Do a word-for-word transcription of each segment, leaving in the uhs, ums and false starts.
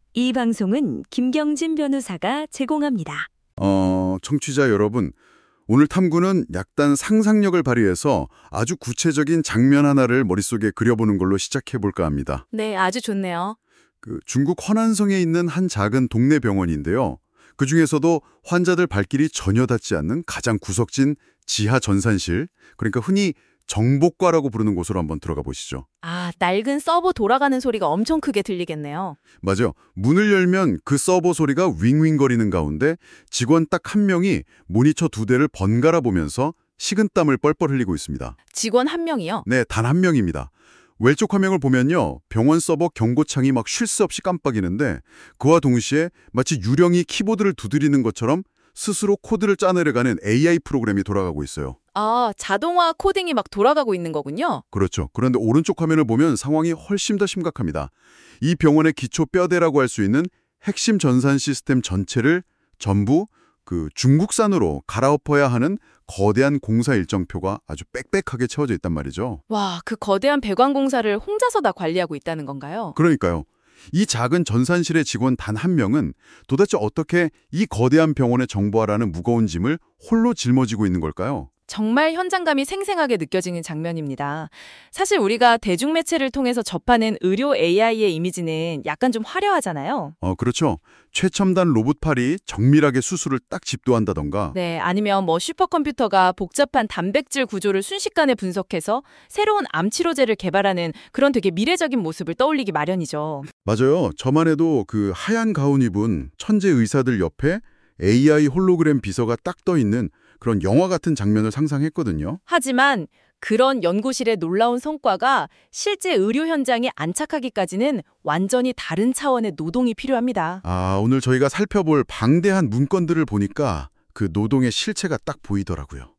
이 방송은 김경진 변호사가 제공합니다. 어, 청취자 여러분, 오늘 탐구는 약간 상상력을 발휘해서 아주 구체적인 장면 하나를 머릿속에 그려보는 걸로 시작해볼까 합니다. 네, 아주 좋네요. 그 중국 허난성에 있는 한 작은 동네 병원인데요. 그중에서도 환자들 발길이 전혀 닿지 않는 가장 구석진 지하 전산실, 그러니까 흔히 정복과라고 부르는 곳으로 한번 들어가 보시죠. 아, 낡은 서버 돌아가는 소리가 엄청 크게 들리겠네요. 맞아요. 문을 열면 그 서버 소리가 윙윙거리는 가운데 직원 딱 한 명이 모니터 두 대를 번갈아 보면서 식은땀을 뻘뻘 흘리고 있습니다. 직원 한 명이요? 네, 단 한 명입니다. 왼쪽 화면을 보면요. 병원 서버 경고창이 막 쉴 새 없이 깜빡이는데 그와 동시에 마치 유령이 키보드를 두드리는 것처럼 스스로 코드를 짜내려가는 에이아이 프로그램이 돌아가고 있어요. 아, 자동화 코딩이 막 돌아가고 있는 거군요. 그렇죠. 그런데 오른쪽 화면을 보면 상황이 훨씬 더 심각합니다. 이 병원의 기초 뼈대라고 할 수 있는 핵심 전산 시스템 전체를 전부 그 중국산으로 갈아엎어야 하는 거대한 공사 일정표가 아주 빽빽하게 채워져 있단 말이죠. 와, 그 거대한 배관 공사를 혼자서 다 관리하고 있다는 건가요? 그러니까요. 이 작은 전산실의 직원 단 한 명은 도대체 어떻게 이 거대한 병원의 정보화라는 무거운 짐을 홀로 짊어지고 있는 걸까요? 정말 현장감이 생생하게 느껴지는 장면입니다. 사실 우리가 대중매체를 통해서 접하는 의료 에이아이의 이미지는 약간 좀 화려하잖아요. 어, 그렇죠. 최첨단 로봇팔이 정밀하게 수술을 딱 집도한다던가. 네, 아니면 뭐 슈퍼컴퓨터가 복잡한 단백질 구조를 순식간에 분석해서 새로운 암 치료제를 개발하는 그런 되게 미래적인 모습을 떠올리기 마련이죠. 맞아요. 저만 해도 그 하얀 가운 입은 천재 의사들 옆에 에이아이 홀로그램 비서가 딱 떠 있는 그런 영화 같은 장면을 상상했거든요. 하지만 그런 연구실의 놀라운 성과가 실제 의료 현장에 안착하기까지는 완전히 다른 차원의 노동이 필요합니다. 아, 오늘 저희가 살펴볼 방대한 문건들을 보니까 그 노동의 실체가 딱 보이더라고요.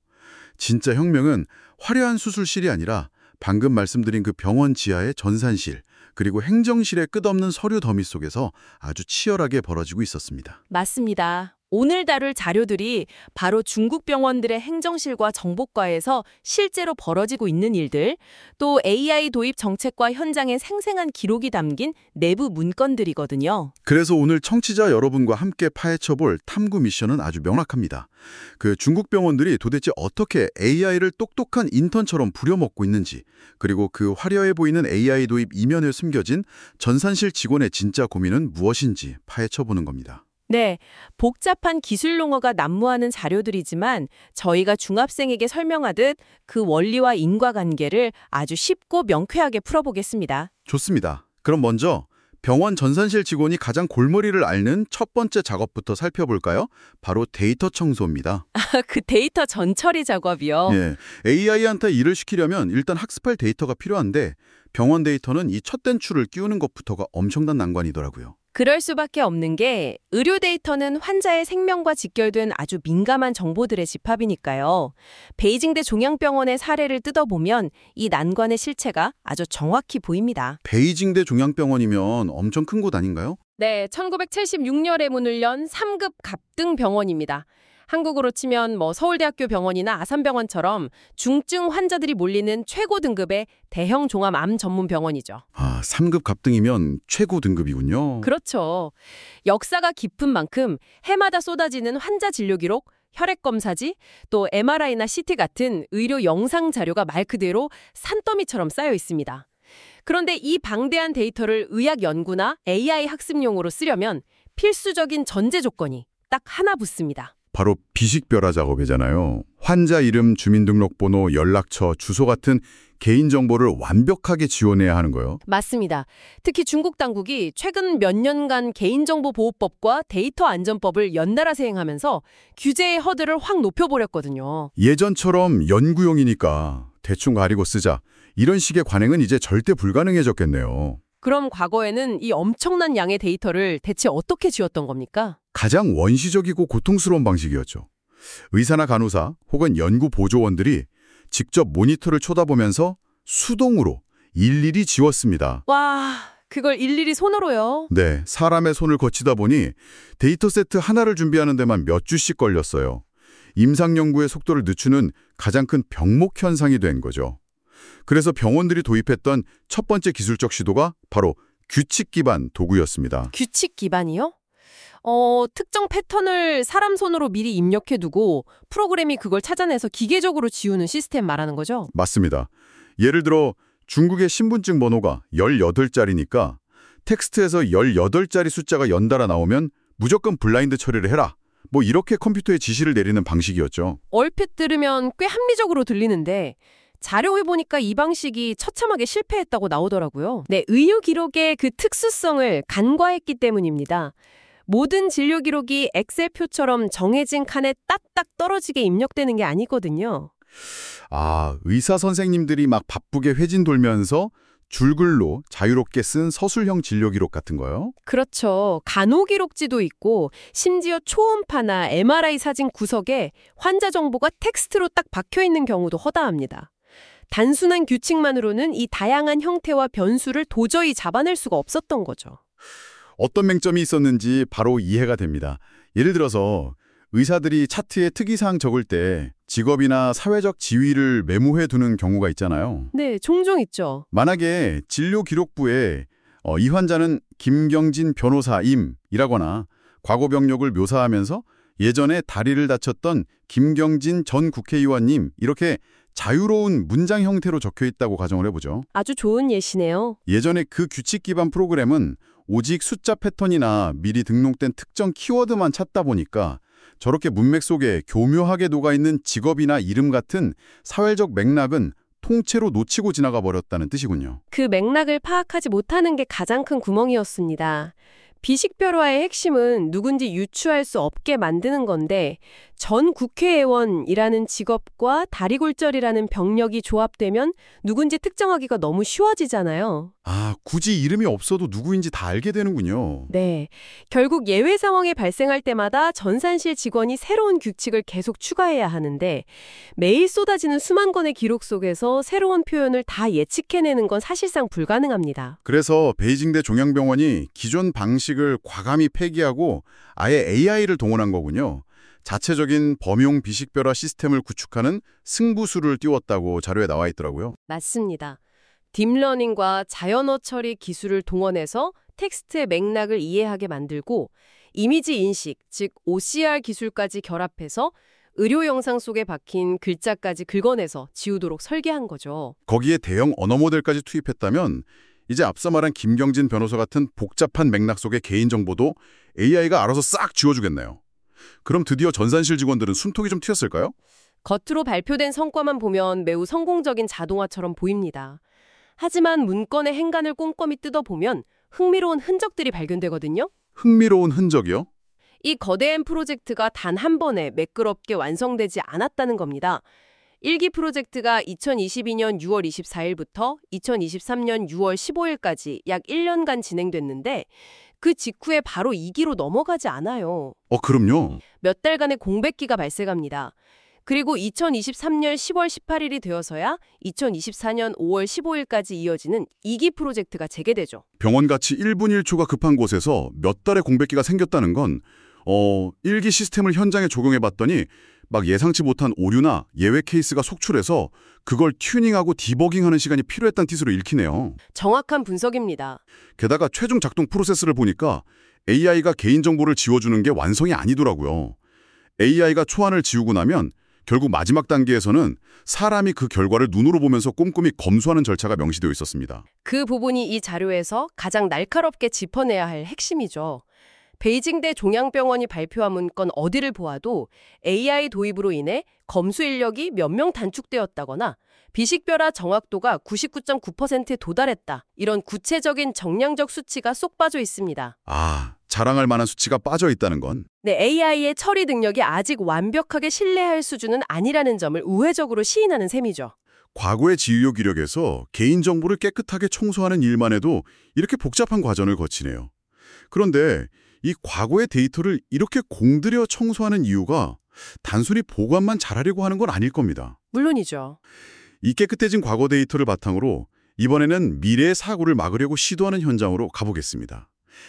진짜 혁명은 화려한 수술실이 아니라 방금 말씀드린 그 병원 지하의 전산실, 그리고 행정실의 끝없는 서류 더미 속에서 아주 치열하게 벌어지고 있었습니다. 맞습니다. 오늘 다룰 자료들이 바로 중국 병원들의 행정실과 정보과에서 실제로 벌어지고 있는 일들, 또 에이아이 도입 정책과 현장의 생생한 기록이 담긴 내부 문건들이거든요. 그래서 오늘 청취자 여러분과 함께 파헤쳐볼 탐구 미션은 아주 명확합니다. 그 중국 병원들이 도대체 어떻게 에이아이를 똑똑한 인턴처럼 부려먹고 있는지, 그리고 그 화려해 보이는 에이아이 도입 이면에 숨겨진 전산실 직원의 진짜 고민은 무엇인지 파헤쳐보는 겁니다. 네, 복잡한 기술 용어가 난무하는 자료들이지만 저희가 중학생에게 설명하듯 그 원리와 인과관계를 아주 쉽고 명쾌하게 풀어보겠습니다. 좋습니다. 그럼 먼저 병원 전산실 직원이 가장 골머리를 앓는 첫 번째 작업부터 살펴볼까요? 바로 데이터 청소입니다. 그 데이터 전처리 작업이요? 예, 에이아이한테 일을 시키려면 일단 학습할 데이터가 필요한데 병원 데이터는 이 첫 단추를 끼우는 것부터가 엄청난 난관이더라고요. 그럴 수밖에 없는 게 의료 데이터는 환자의 생명과 직결된 아주 민감한 정보들의 집합이니까요. 베이징대 종양병원의 사례를 뜯어보면 이 난관의 실체가 아주 정확히 보입니다. 베이징대 종양병원이면 엄청 큰 곳 아닌가요? 네, 천구백칠십육 년에 문을 연 삼 급 갑등 병원입니다. 한국으로 치면 뭐 서울대학교 병원이나 아산병원처럼 중증 환자들이 몰리는 최고 등급의 대형 종합암 전문 병원이죠. 아, 삼 급 갑등이면 최고 등급이군요. 그렇죠. 역사가 깊은 만큼 해마다 쏟아지는 환자 진료 기록, 혈액 검사지, 또 엠알아이나 씨티 같은 의료 영상 자료가 말 그대로 산더미처럼 쌓여 있습니다. 그런데 이 방대한 데이터를 의학 연구나 에이아이 학습용으로 쓰려면 필수적인 전제 조건이 딱 하나 붙습니다. 바로 비식별화 작업이잖아요. 환자 이름, 주민등록번호, 연락처, 주소 같은 개인정보를 완벽하게 지원해야 하는 거예요. 맞습니다. 특히 중국 당국이 최근 몇 년간 개인정보보호법과 데이터 안전법을 연달아 시행하면서 규제의 허들을 확 높여버렸거든요. 예전처럼 연구용이니까 대충 가리고 쓰자. 이런 식의 관행은 이제 절대 불가능해졌겠네요. 그럼 과거에는 이 엄청난 양의 데이터를 대체 어떻게 지웠던 겁니까? 가장 원시적이고 고통스러운 방식이었죠. 의사나 간호사 혹은 연구 보조원들이 직접 모니터를 쳐다보면서 수동으로 일일이 지웠습니다. 와, 그걸 일일이 손으로요? 네, 사람의 손을 거치다 보니 데이터 세트 하나를 준비하는 데만 몇 주씩 걸렸어요. 임상 연구의 속도를 늦추는 가장 큰 병목 현상이 된 거죠. 그래서 병원들이 도입했던 첫 번째 기술적 시도가 바로 규칙 기반 도구였습니다. 규칙 기반이요? 어, 특정 패턴을 사람 손으로 미리 입력해두고 프로그램이 그걸 찾아내서 기계적으로 지우는 시스템 말하는 거죠? 맞습니다. 예를 들어 중국의 신분증 번호가 열여덟 자리니까 텍스트에서 열여덟 자리 숫자가 연달아 나오면 무조건 블라인드 처리를 해라. 뭐 이렇게 컴퓨터에 지시를 내리는 방식이었죠. 얼핏 들으면 꽤 합리적으로 들리는데 자료에 보니까 이 방식이 처참하게 실패했다고 나오더라고요. 네, 의료 기록의 그 특수성을 간과했기 때문입니다. 모든 진료 기록이 엑셀표처럼 정해진 칸에 딱딱 떨어지게 입력되는 게 아니거든요. 아, 의사 선생님들이 막 바쁘게 회진 돌면서 줄글로 자유롭게 쓴 서술형 진료 기록 같은 거요? 그렇죠. 간호 기록지도 있고 심지어 초음파나 엠알아이 사진 구석에 환자 정보가 텍스트로 딱 박혀 있는 경우도 허다합니다. 단순한 규칙만으로는 이 다양한 형태와 변수를 도저히 잡아낼 수가 없었던 거죠. 어떤 맹점이 있었는지 바로 이해가 됩니다. 예를 들어서 의사들이 차트에 특이사항 적을 때 직업이나 사회적 지위를 메모해 두는 경우가 있잖아요. 네, 종종 있죠. 만약에 진료 기록부에 어, 이 환자는 김경진 변호사임이라거나 과거 병력을 묘사하면서 예전에 다리를 다쳤던 김경진 전 국회의원님 이렇게 자유로운 문장 형태로 적혀 있다고 가정을 해보죠. 아주 좋은 예시네요. 예전에 그 규칙 기반 프로그램은 오직 숫자 패턴이나 미리 등록된 특정 키워드만 찾다 보니까 저렇게 문맥 속에 교묘하게 녹아있는 직업이나 이름 같은 사회적 맥락은 통째로 놓치고 지나가 버렸다는 뜻이군요. 그 맥락을 파악하지 못하는 게 가장 큰 구멍이었습니다. 비식별화의 핵심은 누군지 유추할 수 없게 만드는 건데 전 국회의원이라는 직업과 다리골절이라는 병력이 조합되면 누군지 특정하기가 너무 쉬워지잖아요. 아, 굳이 이름이 없어도 누구인지 다 알게 되는군요. 네. 결국 예외 상황이 발생할 때마다 전산실 직원이 새로운 규칙을 계속 추가해야 하는데 매일 쏟아지는 수만 건의 기록 속에서 새로운 표현을 다 예측해내는 건 사실상 불가능합니다. 그래서 베이징대 종양병원이 기존 방식을 과감히 폐기하고 아예 에이아이를 동원한 거군요. 자체적인 범용 비식별화 시스템을 구축하는 승부수를 띄웠다고 자료에 나와 있더라고요. 맞습니다. 딥러닝과 자연어 처리 기술을 동원해서 텍스트의 맥락을 이해하게 만들고 이미지 인식, 즉 오씨알 기술까지 결합해서 의료 영상 속에 박힌 글자까지 긁어내서 지우도록 설계한 거죠. 거기에 대형 언어 모델까지 투입했다면 이제 앞서 말한 김경진 변호사 같은 복잡한 맥락 속의 개인정보도 에이아이가 알아서 싹 지워주겠네요. 그럼 드디어 전산실 직원들은 숨통이 좀 튀었을까요? 겉으로 발표된 성과만 보면 매우 성공적인 자동화처럼 보입니다. 하지만 문건의 행간을 꼼꼼히 뜯어보면 흥미로운 흔적들이 발견되거든요. 흥미로운 흔적이요? 이 거대한 프로젝트가 단 한 번에 매끄럽게 완성되지 않았다는 겁니다. 일 기 프로젝트가 이천이십이 년 유월 이십사일부터 이천이십삼 년 유월 십오일까지 약 일 년간 진행됐는데 그 직후에 바로 이 기로 넘어가지 않아요. 어, 그럼요. 몇 달간의 공백기가 발생합니다. 그리고 이천이십삼 년 시월 십팔일이 되어서야 이천이십사 년 오월 십오일까지 이어지는 이 기 프로젝트가 재개되죠. 병원같이 일 분 일 초가 급한 곳에서 몇 달의 공백기가 생겼다는 건 어, 일 기 시스템을 현장에 적용해봤더니 막 예상치 못한 오류나 예외 케이스가 속출해서 그걸 튜닝하고 디버깅하는 시간이 필요했다는 뜻으로 읽히네요. 정확한 분석입니다. 게다가 최종 작동 프로세스를 보니까 에이아이가 개인정보를 지워주는 게 완성이 아니더라고요. 에이아이가 초안을 지우고 나면 결국 마지막 단계에서는 사람이 그 결과를 눈으로 보면서 꼼꼼히 검수하는 절차가 명시되어 있었습니다. 그 부분이 이 자료에서 가장 날카롭게 짚어내야 할 핵심이죠. 베이징대 종양병원이 발표한 문건 어디를 보아도 에이아이 도입으로 인해 검수 인력이 몇 명 단축되었다거나 비식별화 정확도가 구십구 점 구 퍼센트에 도달했다. 이런 구체적인 정량적 수치가 쏙 빠져 있습니다. 아, 자랑할 만한 수치가 빠져 있다는 건? 네, 에이아이의 처리 능력이 아직 완벽하게 신뢰할 수준은 아니라는 점을 우회적으로 시인하는 셈이죠. 과거의 지휘료 기록에서 개인정보를 깨끗하게 청소하는 일만 해도 이렇게 복잡한 과정을 거치네요. 그런데 이 과거의 데이터를 이렇게 공들여 청소하는 이유가 단순히 보관만 잘하려고 하는 건 아닐 겁니다. 물론이죠. 이 깨끗해진 과거 데이터를 바탕으로 이번에는 미래의 사고를 막으려고 시도하는 현장으로 가보겠습니다.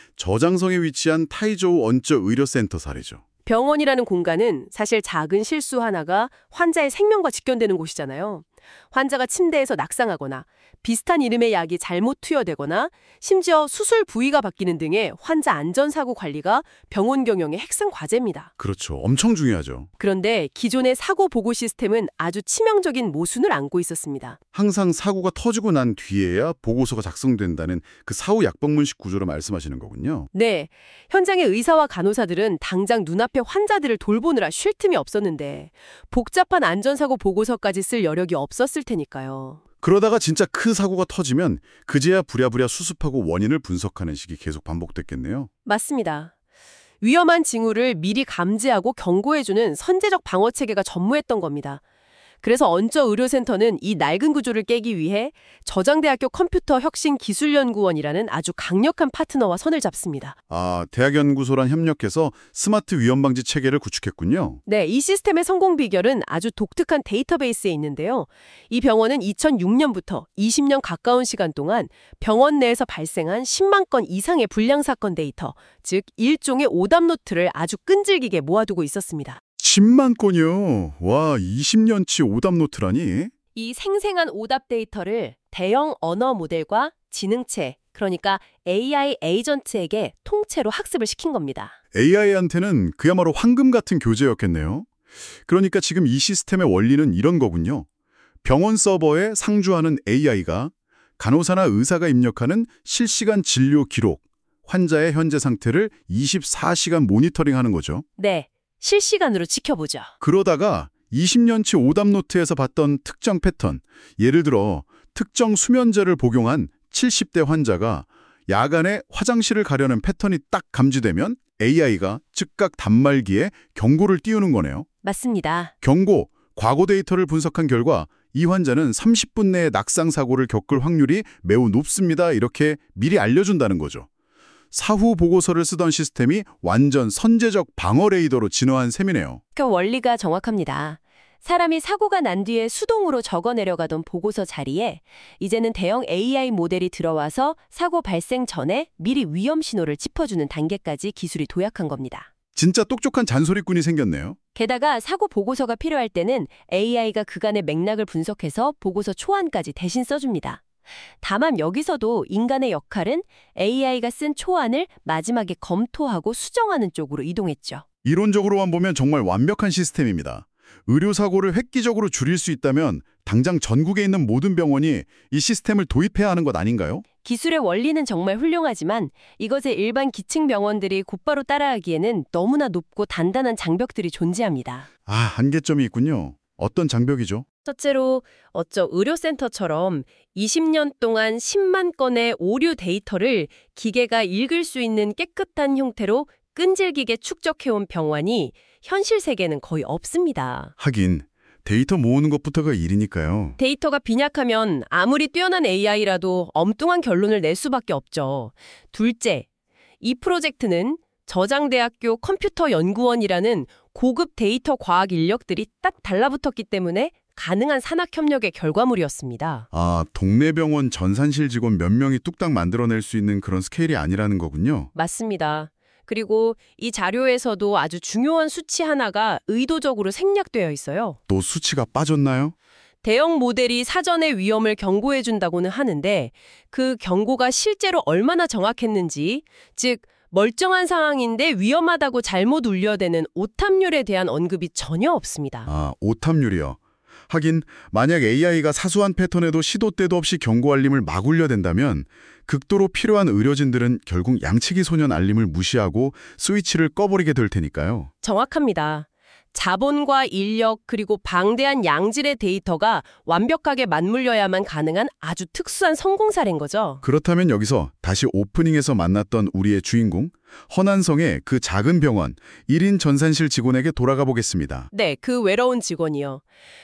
저장성에 위치한 타이저우 언적 의료센터 사례죠. 병원이라는 공간은 사실 작은 실수 하나가 환자의 생명과 직결되는 곳이잖아요. 환자가 침대에서 낙상하거나 비슷한 이름의 약이 잘못 투여되거나 심지어 수술 부위가 바뀌는 등의 환자 안전사고 관리가 병원 경영의 핵심 과제입니다. 그렇죠. 엄청 중요하죠. 그런데 기존의 사고 보고 시스템은 아주 치명적인 모순을 안고 있었습니다. 항상 사고가 터지고 난 뒤에야 보고서가 작성된다는 그 사후 약방문식 구조로 말씀하시는 거군요. 네, 현장의 의사와 간호사들은 당장 눈앞에 환자들을 돌보느라 쉴 틈이 없었는데 복잡한 안전사고 보고서까지 쓸 여력이 없었을 테니까요. 그러다가 진짜 큰 사고가 터지면 그제야 부랴부랴 수습하고 원인을 분석하는 식이 계속 반복됐겠네요. 맞습니다. 위험한 징후를 미리 감지하고 경고해주는 선제적 방어체계가 전무했던 겁니다. 그래서 언저의료센터는 이 낡은 구조를 깨기 위해 저장대학교 컴퓨터 혁신 기술연구원이라는 아주 강력한 파트너와 선을 잡습니다. 아, 대학연구소랑 협력해서 스마트 위험방지 체계를 구축했군요. 네, 이 시스템의 성공 비결은 아주 독특한 데이터베이스에 있는데요. 이 병원은 이천육 년부터 이십 년 가까운 시간 동안 병원 내에서 발생한 십만 건 이상의 불량 사건 데이터, 즉 일종의 오답노트를 아주 끈질기게 모아두고 있었습니다. 십만 건이요. 와, 이십 년치 오답 노트라니? 이 생생한 오답 데이터를 대형 언어 모델과 지능체, 그러니까 에이아이 에이전트에게 통째로 학습을 시킨 겁니다. 에이아이한테는 그야말로 황금 같은 교재였겠네요. 그러니까 지금 이 시스템의 원리는 이런 거군요. 병원 서버에 상주하는 에이아이가 간호사나 의사가 입력하는 실시간 진료 기록, 환자의 현재 상태를 이십사 시간 모니터링하는 거죠. 네, 실시간으로 지켜보죠. 그러다가 이십 년치 오답 노트에서 봤던 특정 패턴, 예를 들어 특정 수면제를 복용한 칠십 대 환자가 야간에 화장실을 가려는 패턴이 딱 감지되면 에이아이가 즉각 단말기에 경고를 띄우는 거네요. 맞습니다. 경고, 과거 데이터를 분석한 결과 이 환자는 삼십 분 내에 낙상 사고를 겪을 확률이 매우 높습니다. 이렇게 미리 알려준다는 거죠. 사후 보고서를 쓰던 시스템이 완전 선제적 방어 레이더로 진화한 셈이네요. 그 원리가 정확합니다. 사람이 사고가 난 뒤에 수동으로 적어내려가던 보고서 자리에 이제는 대형 에이아이 모델이 들어와서 사고 발생 전에 미리 위험 신호를 짚어주는 단계까지 기술이 도약한 겁니다. 진짜 똑똑한 잔소리꾼이 생겼네요. 게다가 사고 보고서가 필요할 때는 에이아이가 그간의 맥락을 분석해서 보고서 초안까지 대신 써줍니다. 다만 여기서도 인간의 역할은 에이아이가 쓴 초안을 마지막에 검토하고 수정하는 쪽으로 이동했죠. 이론적으로만 보면 정말 완벽한 시스템입니다. 의료사고를 획기적으로 줄일 수 있다면 당장 전국에 있는 모든 병원이 이 시스템을 도입해야 하는 것 아닌가요? 기술의 원리는 정말 훌륭하지만 이것에 일반 기층 병원들이 곧바로 따라하기에는 너무나 높고 단단한 장벽들이 존재합니다. 아, 한계점이 있군요. 어떤 장벽이죠? 첫째로 어쩌 의료센터처럼 이십 년 동안 십만 건의 오류 데이터를 기계가 읽을 수 있는 깨끗한 형태로 끈질기게 축적해온 병원이 현실 세계는 거의 없습니다. 하긴 데이터 모으는 것부터가 일이니까요. 데이터가 빈약하면 아무리 뛰어난 에이아이라도 엉뚱한 결론을 낼 수밖에 없죠. 둘째, 이 프로젝트는 저장대학교 컴퓨터 연구원이라는 고급 데이터 과학 인력들이 딱 달라붙었기 때문에 가능한 산학협력의 결과물이었습니다. 아, 동네 병원 전산실 직원 몇 명이 뚝딱 만들어낼 수 있는 그런 스케일이 아니라는 거군요. 맞습니다. 그리고 이 자료에서도 아주 중요한 수치 하나가 의도적으로 생략되어 있어요. 또 수치가 빠졌나요? 대형 모델이 사전에 위험을 경고해준다고는 하는데 그 경고가 실제로 얼마나 정확했는지, 즉 멀쩡한 상황인데 위험하다고 잘못 울려대는 오탑률에 대한 언급이 전혀 없습니다. 아, 오탑률이요. 하긴 만약 에이아이가 사소한 패턴에도 시도 때도 없이 경고 알림을 막 울려댄다면 극도로 필요한 의료진들은 결국 양치기 소년 알림을 무시하고 스위치를 꺼버리게 될 테니까요. 정확합니다. 자본과 인력 그리고 방대한 양질의 데이터가 완벽하게 맞물려야만 가능한 아주 특수한 성공 사례인 거죠. 그렇다면 여기서 다시 오프닝에서 만났던 우리의 주인공, 허난성의 그 작은 병원, 일 인 전산실 직원에게 돌아가 보겠습니다. 네, 그 외로운 직원이요.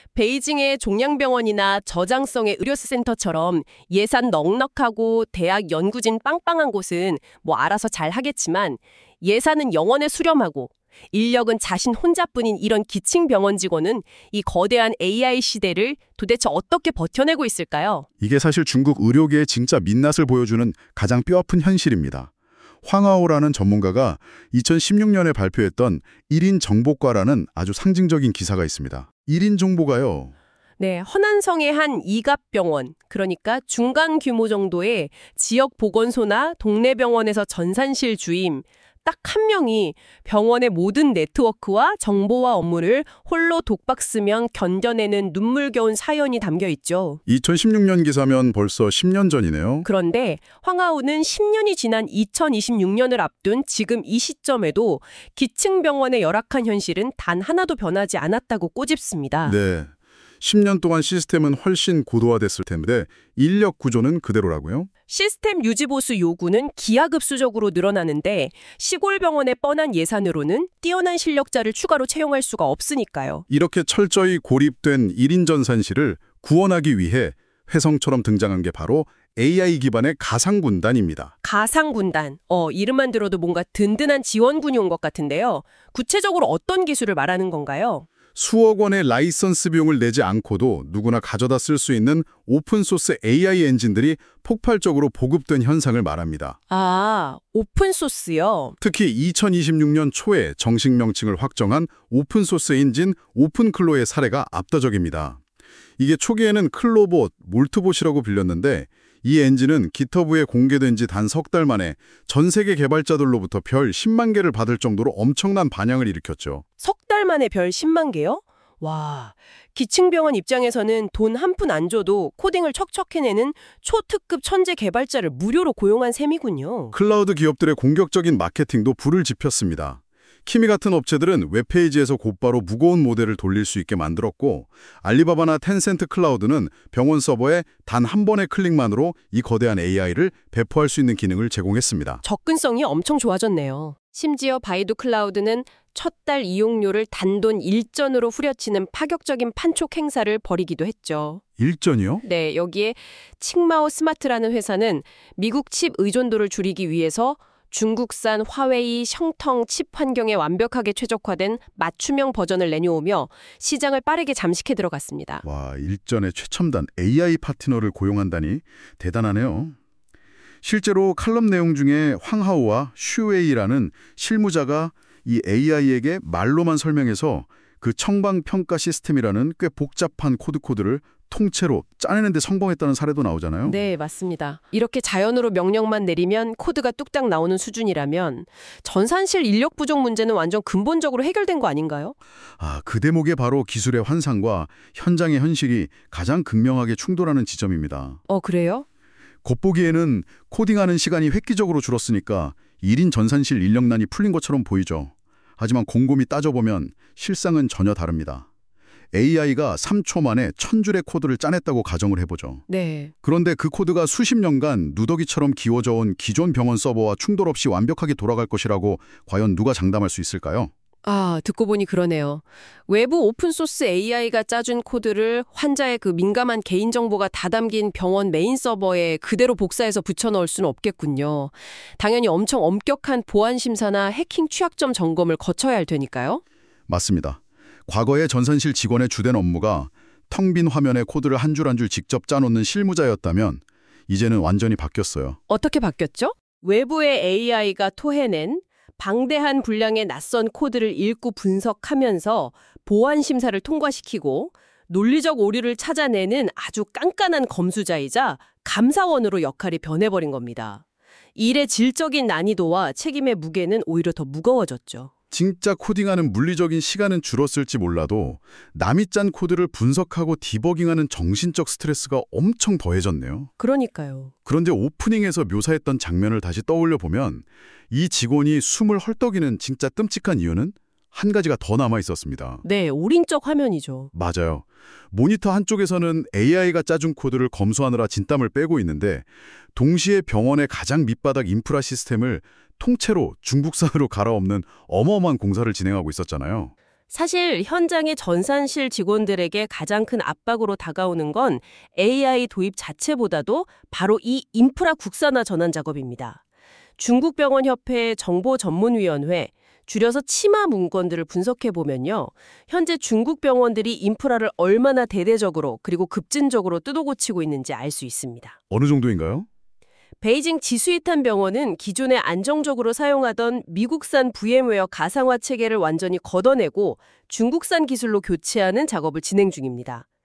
베이징의 종양병원이나 저장성의 의료센터처럼 예산 넉넉하고 대학 연구진 빵빵한 곳은 뭐 알아서 잘 하겠지만 예산은 영원에 수렴하고 인력은 자신 혼자뿐인 이런 기층 병원 직원은 이 거대한 에이아이 시대를 도대체 어떻게 버텨내고 있을까요? 이게 사실 중국 의료계의 진짜 민낯을 보여주는 가장 뼈아픈 현실입니다. 황하오라는 전문가가 이천십육 년에 발표했던 일 인 정보과라는 아주 상징적인 기사가 있습니다. 일 인 정보가요. 네, 허난성의 한 이갑병원, 그러니까 중간 규모 정도의 지역 보건소나 동네 병원에서 전산실 주임, 딱 한 명이 병원의 모든 네트워크와 정보와 업무를 홀로 독박 쓰면 견뎌내는 눈물겨운 사연이 담겨 있죠. 이천십육 년 기사면 벌써 십 년 전이네요. 그런데 황하우는 십 년이 지난 이천이십육 년을 앞둔 지금 이 시점에도 기층병원의 열악한 현실은 단 하나도 변하지 않았다고 꼬집습니다. 네. 십 년 동안 시스템은 훨씬 고도화됐을 텐데 인력 구조는 그대로라고요? 시스템 유지보수 요구는 기하급수적으로 늘어나는데 시골 병원의 뻔한 예산으로는 뛰어난 실력자를 추가로 채용할 수가 없으니까요. 이렇게 철저히 고립된 일 인 전산실을 구원하기 위해 혜성처럼 등장한 게 바로 에이아이 기반의 가상군단입니다. 가상군단, 어, 이름만 들어도 뭔가 든든한 지원군이 온 것 같은데요. 구체적으로 어떤 기술을 말하는 건가요? 수억 원의 라이선스 비용을 내지 않고도 누구나 가져다 쓸 수 있는 오픈소스 에이아이 엔진들이 폭발적으로 보급된 현상을 말합니다. 아, 오픈소스요? 특히 이천이십육 년 초에 정식 명칭을 확정한 오픈소스 엔진 오픈클로의 사례가 압도적입니다. 이게 초기에는 클로봇, 몰트봇이라고 불렸는데 이 엔진은 기터브에 공개된 지 단 석 달 만에 전 세계 개발자들로부터 별 십만 개를 받을 정도로 엄청난 반향을 일으켰죠. 석 달 만에 별 십만 개요? 와, 기층병원 입장에서는 돈 한 푼 안 줘도 코딩을 척척 해내는 초특급 천재 개발자를 무료로 고용한 셈이군요. 클라우드 기업들의 공격적인 마케팅도 불을 지폈습니다. 키미 같은 업체들은 웹페이지에서 곧바로 무거운 모델을 돌릴 수 있게 만들었고 알리바바나 텐센트 클라우드는 병원 서버에 단 한 번의 클릭만으로 이 거대한 에이아이를 배포할 수 있는 기능을 제공했습니다. 접근성이 엄청 좋아졌네요. 심지어 바이두 클라우드는 첫 달 이용료를 단돈 일전으로 후려치는 파격적인 판촉 행사를 벌이기도 했죠. 일전이요? 네, 여기에 칭마오 스마트라는 회사는 미국 칩 의존도를 줄이기 위해서 중국산 화웨이 성텅 칩 환경에 완벽하게 최적화된 맞춤형 버전을 내놓으며 시장을 빠르게 잠식해 들어갔습니다. 와, 일전에 최첨단 에이아이 파트너를 고용한다니 대단하네요. 실제로 칼럼 내용 중에 황하우와 슈웨이라는 실무자가 이 에이아이에게 말로만 설명해서 그 청방평가 시스템이라는 꽤 복잡한 코드 코드를 통째로 짜내는 데 성공했다는 사례도 나오잖아요. 네, 맞습니다. 이렇게 자연으로 명령만 내리면 코드가 뚝딱 나오는 수준이라면 전산실 인력 부족 문제는 완전 근본적으로 해결된 거 아닌가요? 아, 그 대목에 바로 기술의 환상과 현장의 현실이 가장 극명하게 충돌하는 지점입니다. 어, 그래요? 겉보기에는 코딩하는 시간이 획기적으로 줄었으니까 일 인 전산실 인력난이 풀린 것처럼 보이죠. 하지만 곰곰이 따져보면 실상은 전혀 다릅니다. 에이아이가 삼 초 만에 천 줄의 코드를 짜냈다고 가정을 해보죠. 네. 그런데 그 코드가 수십 년간 누더기처럼 기워져 온 기존 병원 서버와 충돌 없이 완벽하게 돌아갈 것이라고 과연 누가 장담할 수 있을까요? 아, 듣고 보니 그러네요. 외부 오픈소스 에이아이가 짜준 코드를 환자의 그 민감한 개인정보가 다 담긴 병원 메인 서버에 그대로 복사해서 붙여넣을 수는 없겠군요. 당연히 엄청 엄격한 보안 심사나 해킹 취약점 점검을 거쳐야 할 테니까요. 맞습니다. 과거의 전산실 직원의 주된 업무가 텅 빈 화면에 코드를 한 줄 한 줄 직접 짜놓는 실무자였다면 이제는 완전히 바뀌었어요. 어떻게 바뀌었죠? 외부의 에이아이가 토해낸 방대한 분량의 낯선 코드를 읽고 분석하면서 보안 심사를 통과시키고 논리적 오류를 찾아내는 아주 깐깐한 검수자이자 감사원으로 역할이 변해버린 겁니다. 일의 질적인 난이도와 책임의 무게는 오히려 더 무거워졌죠. 진짜 코딩하는 물리적인 시간은 줄었을지 몰라도 남이 짠 코드를 분석하고 디버깅하는 정신적 스트레스가 엄청 더해졌네요. 그러니까요. 그런데 오프닝에서 묘사했던 장면을 다시 떠올려 보면 이 직원이 숨을 헐떡이는 진짜 끔찍한 이유는 한 가지가 더 남아 있었습니다. 네, 올인적 화면이죠. 맞아요. 모니터 한쪽에서는 에이아이가 짜준 코드를 검수하느라 진땀을 빼고 있는데 동시에 병원의 가장 밑바닥 인프라 시스템을 통째로 중국산으로 갈아엎는 어마어마한 공사를 진행하고 있었잖아요. 사실 현장의 전산실 직원들에게 가장 큰 압박으로 다가오는 건 에이아이 도입 자체보다도 바로 이 인프라 국산화 전환 작업입니다. 중국병원협회 정보전문위원회, 줄여서 치마 문건들을 분석해보면요. 현재 중국 병원들이 인프라를 얼마나 대대적으로 그리고 급진적으로 뜯어고치고 있는지 알 수 있습니다. 어느 정도인가요? 베이징 지수이탄 병원은 기존에 안정적으로 사용하던 미국산 브이엠웨어 가상화 체계를 완전히 걷어내고 중국산 기술로 교체하는 작업을 진행 중입니다.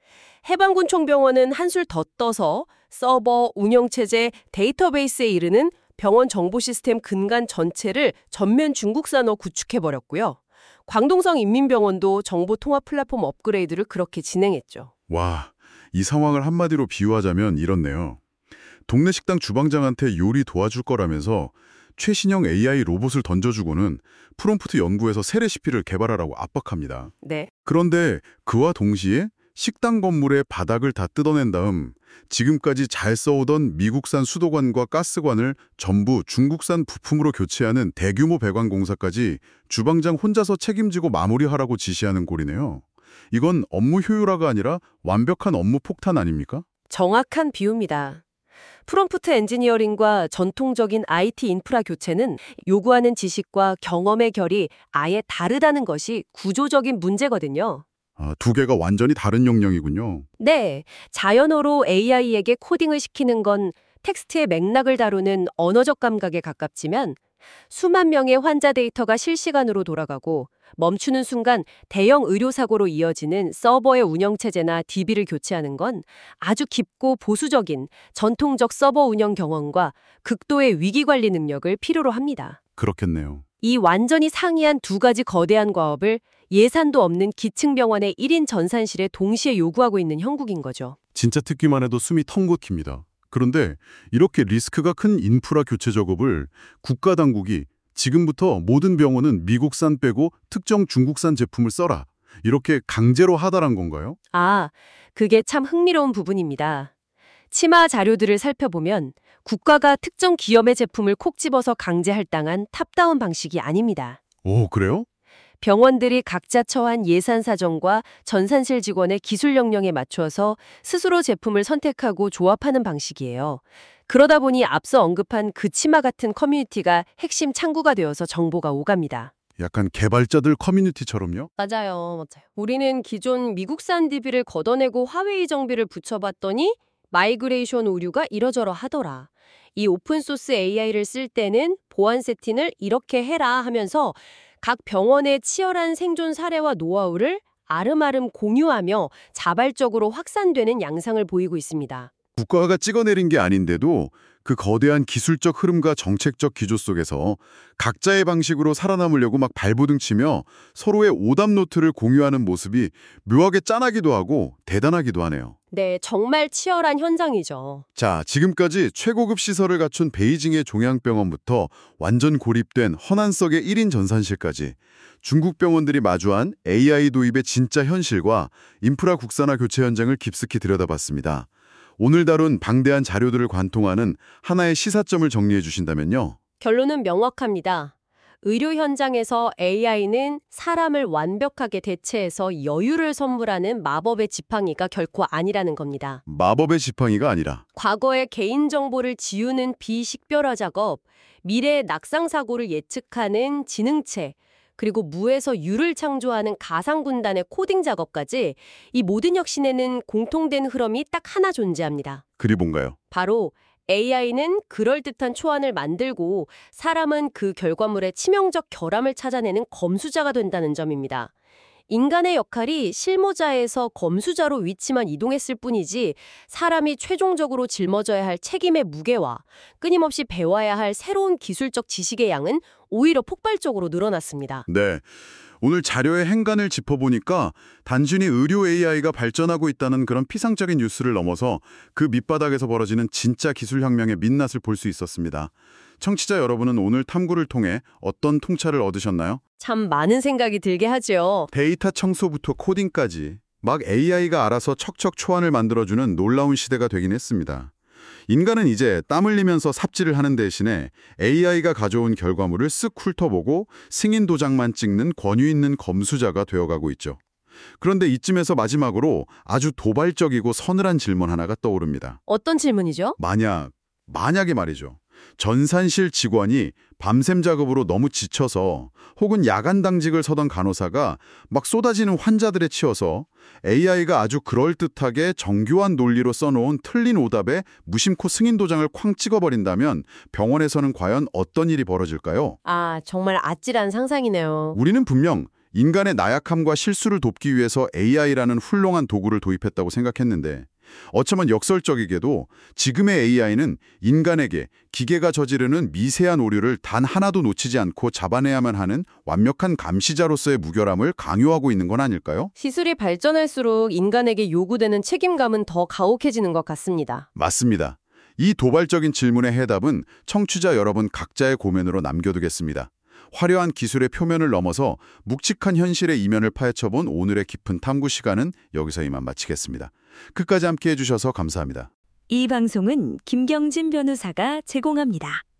해방군총병원은 한술 더 떠서 서버, 운영체제, 데이터베이스에 이르는 병원 정보 시스템 근간 전체를 전면 중국산으로 구축해버렸고요. 광동성 인민병원도 정보 통합 플랫폼 업그레이드를 그렇게 진행했죠. 와, 이 상황을 한마디로 비유하자면 이렇네요. 동네 식당 주방장한테 요리 도와줄 거라면서 최신형 에이아이 로봇을 던져주고는 프롬프트 연구에서 새 레시피를 개발하라고 압박합니다. 네. 그런데 그와 동시에 식당 건물의 바닥을 다 뜯어낸 다음 지금까지 잘 써오던 미국산 수도관과 가스관을 전부 중국산 부품으로 교체하는 대규모 배관 공사까지 주방장 혼자서 책임지고 마무리하라고 지시하는 꼴이네요. 이건 업무 효율화가 아니라 완벽한 업무 폭탄 아닙니까? 정확한 비유입니다. 프롬프트 엔지니어링과 전통적인 아이티 인프라 교체는 요구하는 지식과 경험의 결이 아예 다르다는 것이 구조적인 문제거든요. 아, 두 개가 완전히 다른 영역이군요. 네, 자연어로 에이아이에게 코딩을 시키는 건 텍스트의 맥락을 다루는 언어적 감각에 가깝지만 수만 명의 환자 데이터가 실시간으로 돌아가고 멈추는 순간 대형 의료사고로 이어지는 서버의 운영체제나 디비를 교체하는 건 아주 깊고 보수적인 전통적 서버 운영 경험과 극도의 위기관리 능력을 필요로 합니다. 그렇겠네요. 이 완전히 상이한 두 가지 거대한 과업을 예산도 없는 기층병원의 일 인 전산실에 동시에 요구하고 있는 형국인 거죠. 진짜 듣기만 해도 숨이 턱 막힙니다. 그런데 이렇게 리스크가 큰 인프라 교체 작업을 국가 당국이 지금부터 모든 병원은 미국산 빼고 특정 중국산 제품을 써라. 이렇게 강제로 하다란 건가요? 아, 그게 참 흥미로운 부분입니다. 치마 자료들을 살펴보면 국가가 특정 기업의 제품을 콕 집어서 강제 할당한 탑다운 방식이 아닙니다. 오, 그래요? 병원들이 각자 처한 예산 사정과 전산실 직원의 기술 역량에 맞춰서 스스로 제품을 선택하고 조합하는 방식이에요. 그러다 보니 앞서 언급한 그 치마 같은 커뮤니티가 핵심 창구가 되어서 정보가 오갑니다. 약간 개발자들 커뮤니티처럼요? 맞아요. 맞아요. 우리는 기존 미국산 디비를 걷어내고 화웨이 정비를 붙여봤더니 마이그레이션 오류가 이러저러 하더라. 이 오픈소스 에이아이를 쓸 때는 보안 세팅을 이렇게 해라 하면서 각 병원의 치열한 생존 사례와 노하우를 아름아름 공유하며 자발적으로 확산되는 양상을 보이고 있습니다. 국가가 찍어내린 게 아닌데도 그 거대한 기술적 흐름과 정책적 기조 속에서 각자의 방식으로 살아남으려고 막 발버둥치며 서로의 오답 노트를 공유하는 모습이 묘하게 짠하기도 하고 대단하기도 하네요. 네, 정말 치열한 현장이죠. 자, 지금까지 최고급 시설을 갖춘 베이징의 종양병원부터 완전 고립된 허난석의 일 인 전산실까지 중국 병원들이 마주한 에이아이 도입의 진짜 현실과 인프라 국산화 교체 현장을 깊숙이 들여다봤습니다. 오늘 다룬 방대한 자료들을 관통하는 하나의 시사점을 정리해 주신다면요. 결론은 명확합니다. 의료 현장에서 에이아이는 사람을 완벽하게 대체해서 여유를 선물하는 마법의 지팡이가 결코 아니라는 겁니다. 마법의 지팡이가 아니라 과거의 개인정보를 지우는 비식별화 작업, 미래의 낙상사고를 예측하는 지능체, 그리고 무에서 유를 창조하는 가상군단의 코딩 작업까지 이 모든 혁신에는 공통된 흐름이 딱 하나 존재합니다. 그리 뭔가요? 바로 에이아이는 그럴듯한 초안을 만들고 사람은 그 결과물의 치명적 결함을 찾아내는 검수자가 된다는 점입니다. 인간의 역할이 실무자에서 검수자로 위치만 이동했을 뿐이지 사람이 최종적으로 짊어져야 할 책임의 무게와 끊임없이 배워야 할 새로운 기술적 지식의 양은 오히려 폭발적으로 늘어났습니다. 네. 오늘 자료의 행간을 짚어보니까 단순히 의료 에이아이가 발전하고 있다는 그런 피상적인 뉴스를 넘어서 그 밑바닥에서 벌어지는 진짜 기술혁명의 민낯을 볼 수 있었습니다. 청취자 여러분은 오늘 탐구를 통해 어떤 통찰을 얻으셨나요? 참 많은 생각이 들게 하죠. 데이터 청소부터 코딩까지 막 에이아이가 알아서 척척 초안을 만들어주는 놀라운 시대가 되긴 했습니다. 인간은 이제 땀 흘리면서 삽질을 하는 대신에 에이아이가 가져온 결과물을 쓱 훑어보고 승인 도장만 찍는 권위 있는 검수자가 되어가고 있죠. 그런데 이쯤에서 마지막으로 아주 도발적이고 서늘한 질문 하나가 떠오릅니다. 어떤 질문이죠? 만약, 만약에 말이죠. 전산실 직원이 밤샘 작업으로 너무 지쳐서 혹은 야간 당직을 서던 간호사가 막 쏟아지는 환자들에 치여서 에이아이가 아주 그럴듯하게 정교한 논리로 써놓은 틀린 오답에 무심코 승인 도장을 쾅 찍어버린다면 병원에서는 과연 어떤 일이 벌어질까요? 아, 정말 아찔한 상상이네요. 우리는 분명 인간의 나약함과 실수를 돕기 위해서 에이아이라는 훌륭한 도구를 도입했다고 생각했는데 어쩌면 역설적이게도 지금의 에이아이는 인간에게 기계가 저지르는 미세한 오류를 단 하나도 놓치지 않고 잡아내야만 하는 완벽한 감시자로서의 무결함을 강요하고 있는 건 아닐까요? 시술이 발전할수록 인간에게 요구되는 책임감은 더 가혹해지는 것 같습니다. 맞습니다. 이 도발적인 질문의 해답은 청취자 여러분 각자의 고민으로 남겨두겠습니다. 화려한 기술의 표면을 넘어서 묵직한 현실의 이면을 파헤쳐본 오늘의 깊은 탐구 시간은 여기서 이만 마치겠습니다. 끝까지 함께해 주셔서 감사합니다. 이 방송은 김경진 변호사가 제공합니다.